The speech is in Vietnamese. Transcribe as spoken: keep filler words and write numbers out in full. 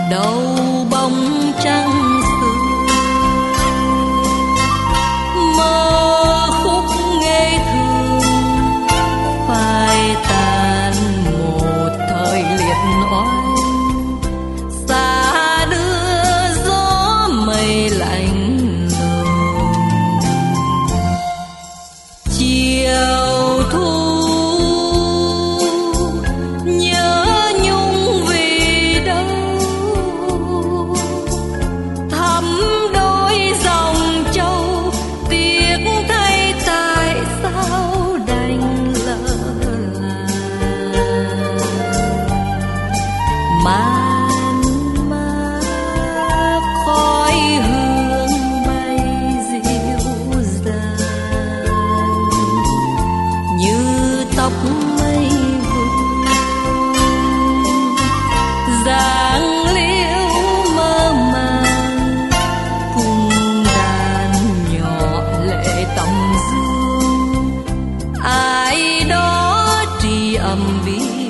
đầu bóng trăng sương, mơ khúc nghe thương phai tàn một thời liệt oanh, xa đưa gió mây lạnh lùng. Chiều thu man mát khói hương bay dịu dàng như tóc mây vương, dáng liễu mơ màng cùng đàn nhỏ lệ tầm dương, ai đó tri âm vi